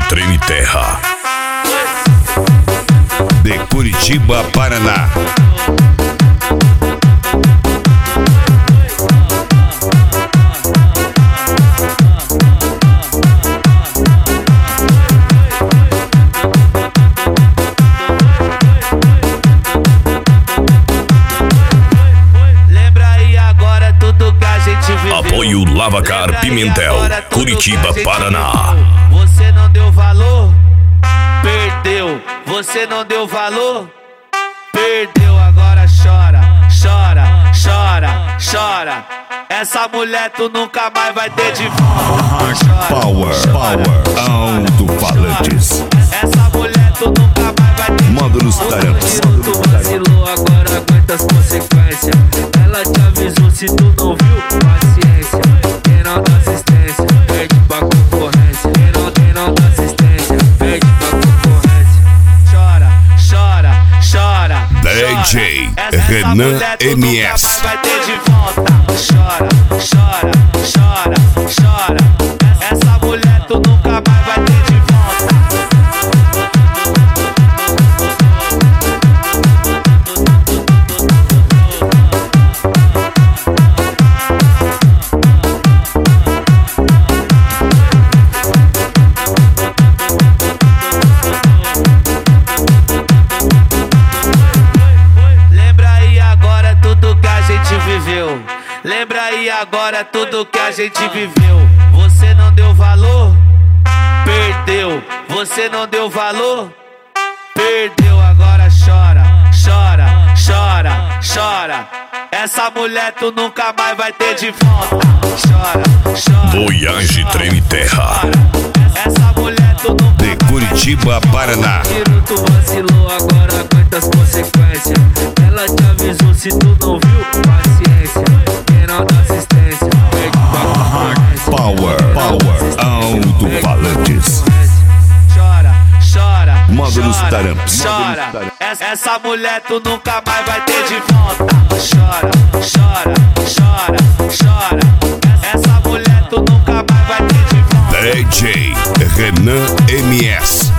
Treme Terra, de Curitiba, Paraná. Apoio Lavacar Pimentel, Curitiba, Paraná. Você não deu valor, perdeu. Você não deu valor, perdeu. Agora chora, chora, chora, chora. Essa mulher tu nunca mais vai ter de volta. Power, alto-falantes. Essa mulher tu nunca mais vai ter de volta. Módulos Tarantos. Tu vacilou, agora aguenta as consequências. Ela te avisou, se tu não viu, paciência. Quem não dá assistência, perde pra concorrência. Quem não dá assistência, perde pra concorrência. Chora, chora, chora. DJ Renan MS. Vai ter de volta. Chora, chora, chora, chora. Essa mulher tu nunca mais vai ter de volta. Lembra aí agora tudo que a gente viveu. Você não deu valor, perdeu. Você não deu valor, perdeu. Agora chora, chora, chora, chora. Essa mulher tu nunca mais vai ter de volta. Chora, chora. Voyage Treme Terra, essa mulher tu nunca de Curitiba, Paraná. Tu vacilou, agora aguenta as consequências. Ela te avisou, se tu não viu, paciência. Quem não dá assistência, perde pra concorrência. Power, alto-falantes. Chora, chora, Módulos chora, Tarantos. chora. Essa mulher tu nunca mais vai ter de volta. Chora, chora, chora, chora. Essa mulher tu nunca mais vai ter de volta. DJ Renan MS.